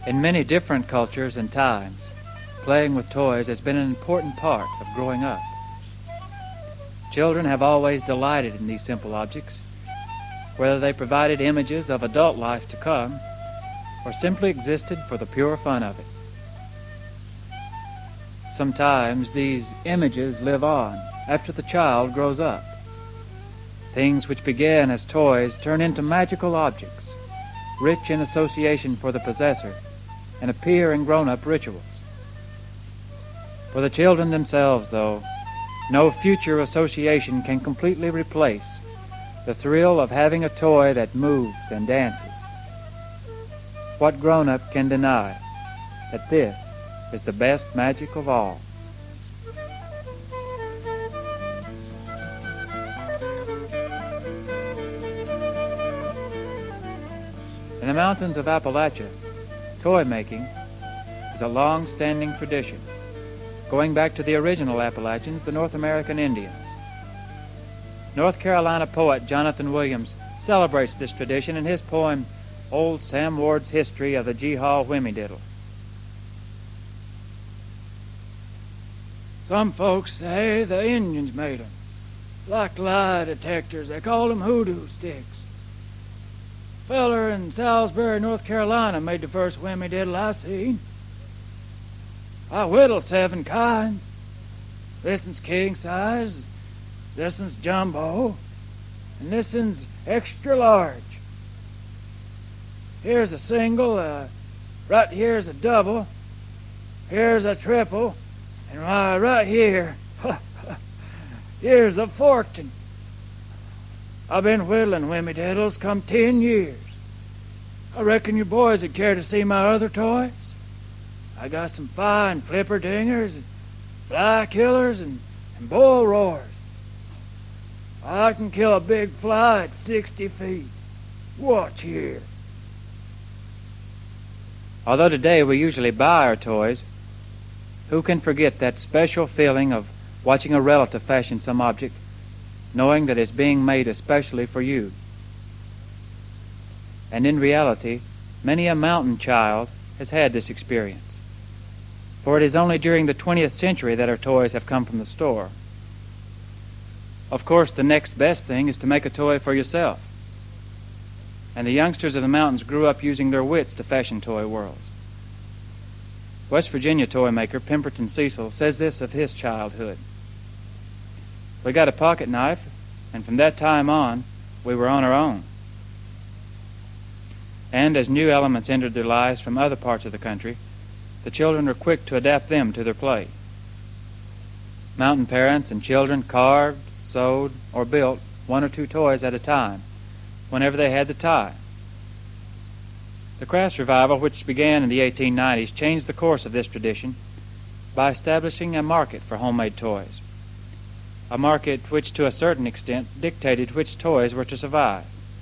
In many different cultures and times, playing with toys has been an important part of growing up. Children have always delighted in these simple objects, whether they provided images of adult life to come or simply existed for the pure fun of it. Sometimes these images live on after the child grows up. Things which began as toys turn into magical objects, rich in association for the possessor, and appear in grown-up rituals. For the children themselves, though, no future association can completely replace the thrill of having a toy that moves and dances. What grown-up can deny that this is the best magic of all? In the mountains of Appalachia, toy making is a long-standing tradition, going back to the original Appalachians, the North American Indians. North Carolina poet Jonathan Williams celebrates this tradition in his poem, Old Sam Ward's History of the Geehaw Whimmy-Diddle. Some folks say the Indians made 'em, like lie detectors. They called 'em hoodoo sticks. Feller in Salisbury, North Carolina, made the first whimmy-diddle I seen. I whittled 7 kinds. This one's king size, this one's jumbo, and this one's extra large. Here's a single, right here's a double, here's a triple, and right here, here's a forked one. I've been whittling whimmy-diddles come 10 years. I reckon you boys would care to see my other toys. I got some fine flipper dingers and fly killers and bull roars. I can kill a big fly at 60 feet. Watch here. Although today we usually buy our toys, who can forget that special feeling of watching a relative fashion some object, knowing that it's being made especially for you? And in reality, many a mountain child has had this experience, for it is only during the 20th century that our toys have come from the store. Of course, the next best thing is to make a toy for yourself, and the youngsters of the mountains grew up using their wits to fashion toy worlds. West Virginia toy maker Pemberton Cecil says this of his childhood: "We got a pocket knife, and from that time on, we were on our own." And as new elements entered their lives from other parts of the country, the children were quick to adapt them to their play. Mountain parents and children carved, sewed, or built 1 or 2 toys at a time, whenever they had the time. The crafts revival, which began in the 1890s, changed the course of this tradition by establishing a market for homemade toys, a market which to a certain extent dictated which toys were to survive.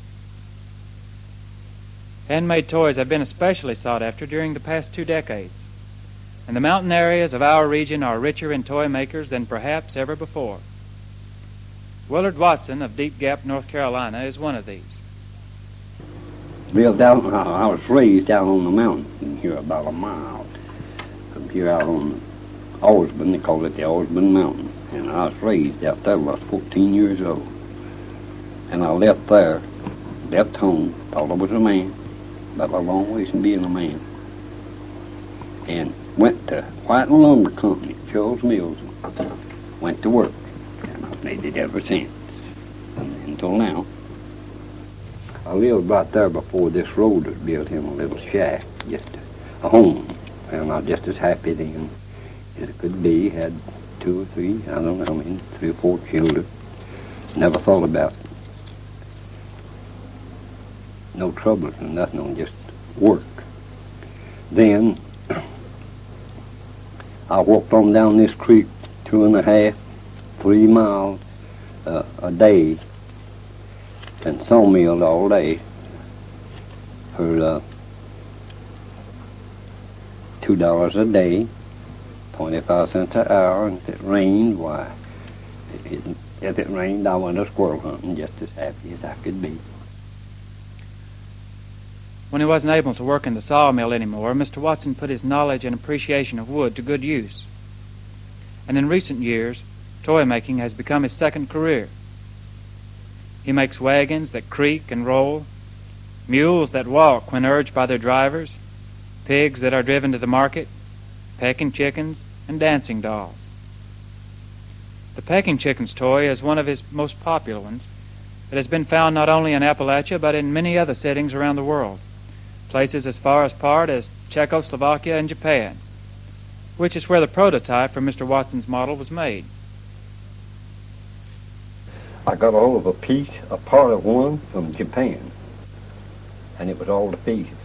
Handmade toys have been especially sought after during the past 2 decades, and the mountain areas of our region are richer in toy makers than perhaps ever before. Willard Watson of Deep Gap, North Carolina, is one of these. Lived out, I was raised out on the mountain here about a mile from here out on Osborne. They call it the Osborne Mountain. And I was raised out there when I was 14 years old. And I left there, left home, thought I was a man, but a long ways from being a man. And went to White and Lumber Company, Charles Mills, went to work. And I've made it ever since, until now. I lived right there before this road was built in a little shack, just a home. And I was just as happy then as it could be. Had 2 or 3, I don't know how many, 3 or 4 children. Never thought about it. No troubles and nothing, on just work. Then I walked on down this creek 2.5, 3 miles a day, and sawmilled all day for $2 a day, 25 cents an hour, and if it rained, why, if it rained, I went squirrel hunting just as happy as I could be. When he wasn't able to work in the sawmill anymore, Mr. Watson put his knowledge and appreciation of wood to good use. And in recent years, toy making has become his second career. He makes wagons that creak and roll, mules that walk when urged by their drivers, pigs that are driven to the market, pecking chickens, and dancing dolls. The pecking chickens toy is one of his most popular ones. It has been found not only in Appalachia but in many other settings around the world, places as far apart as Czechoslovakia and Japan, which is where the prototype for Mr. Watson's model was made. I got a hold of a part of one from Japan, and it was all to pieces.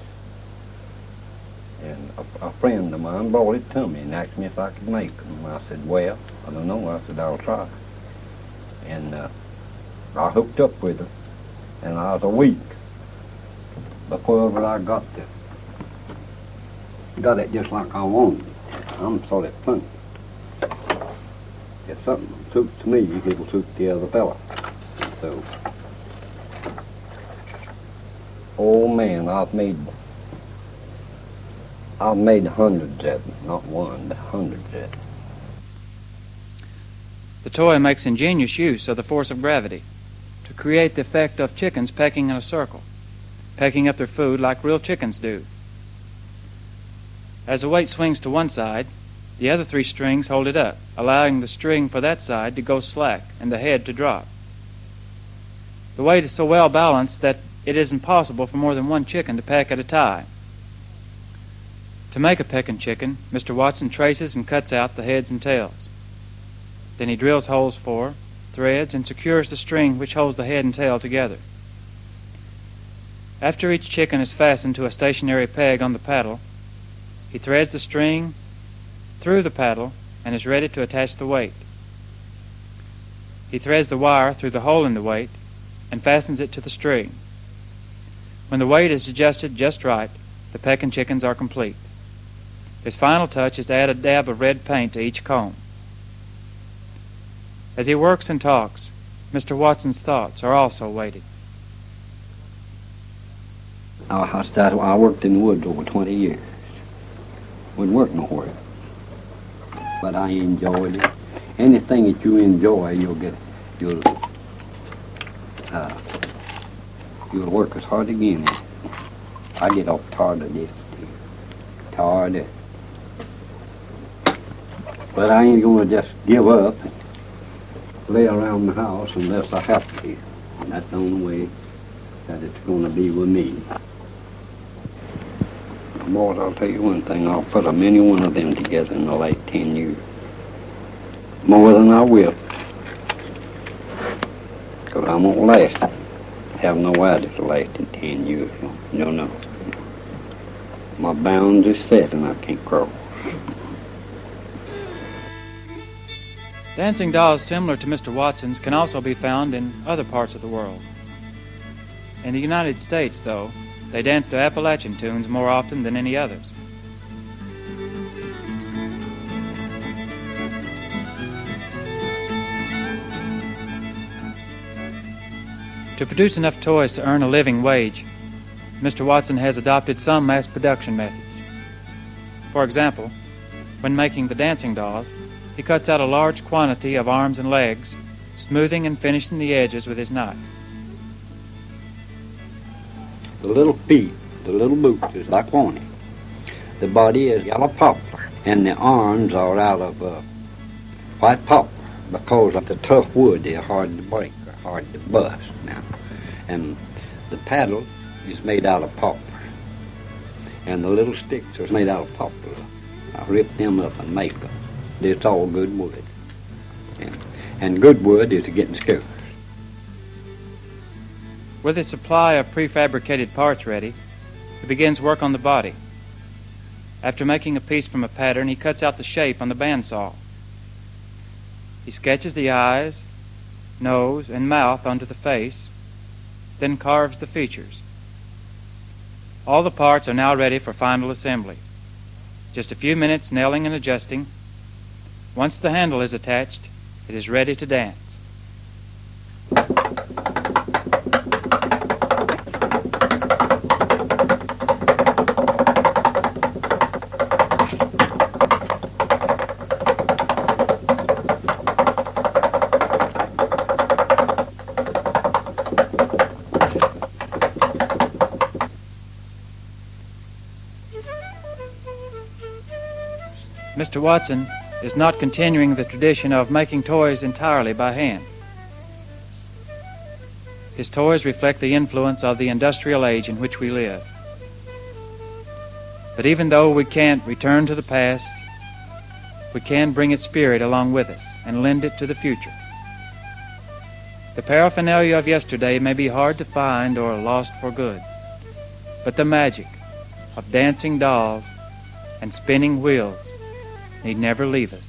And a friend of mine brought it to me and asked me if I could make them. I said, well, I don't know. I said, I'll try. And I hooked up with her, and I was a week before ever I got it just like I wanted. I'm sort of funny. If something suits me, it'll suit the other fella. So, oh man, I've made hundreds of them, not one, but hundreds of them. The toy makes ingenious use of the force of gravity to create the effect of chickens pecking in a circle, pecking up their food like real chickens do. As the weight swings to one side, the other three strings hold it up, allowing the string for that side to go slack and the head to drop. The weight is so well balanced that it is impossible for more than one chicken to peck at a time. To make a pecking chicken, Mr. Watson traces and cuts out the heads and tails. Then he drills holes for, threads, and secures the string which holds the head and tail together. After each chicken is fastened to a stationary peg on the paddle, he threads the string through the paddle and is ready to attach the weight. He threads the wire through the hole in the weight and fastens it to the string. When the weight is adjusted just right, the pecking chickens are complete. His final touch is to add a dab of red paint to each comb. As he works and talks, Mr. Watson's thoughts are also weighted. I worked in the woods over 20 years. Wouldn't work nowhere. But I enjoyed it. Anything that you enjoy, you'll work as hard again. I get off tired of this. Tired of it. But I ain't gonna just give up and lay around the house unless I have to. And that's the only way that it's gonna be with me. Boys, I'll tell you one thing, I'll put a many one of them together in the last 10 years. More than I will. Because I won't last. Have no idea to last in 10 years. No. My bounds is set and I can't cross. Dancing dolls similar to Mr. Watson's can also be found in other parts of the world. In the United States, though, they dance to Appalachian tunes more often than any others. To produce enough toys to earn a living wage, Mr. Watson has adopted some mass production methods. For example, when making the dancing dolls, he cuts out a large quantity of arms and legs, smoothing and finishing the edges with his knife. The little feet, the little boots is like pony. The body is yellow poplar, and the arms are out of white poplar because of the tough wood. They're hard to break or hard to bust now. And the paddle is made out of poplar, and the little sticks are made out of poplar. I rip them up and make them. It's all good wood, and good wood is getting scarce. With his supply of prefabricated parts ready, he begins work on the body. After making a piece from a pattern, he cuts out the shape on the bandsaw. He sketches the eyes, nose, and mouth onto the face, then carves the features. All the parts are now ready for final assembly. Just a few minutes nailing and adjusting. Once the handle is attached, it is ready to dance. Mr. Watson is not continuing the tradition of making toys entirely by hand. His toys reflect the influence of the industrial age in which we live. But even though we can't return to the past, we can bring its spirit along with us and lend it to the future. The paraphernalia of yesterday may be hard to find or lost for good, but the magic of dancing dolls and spinning wheels need never leave us.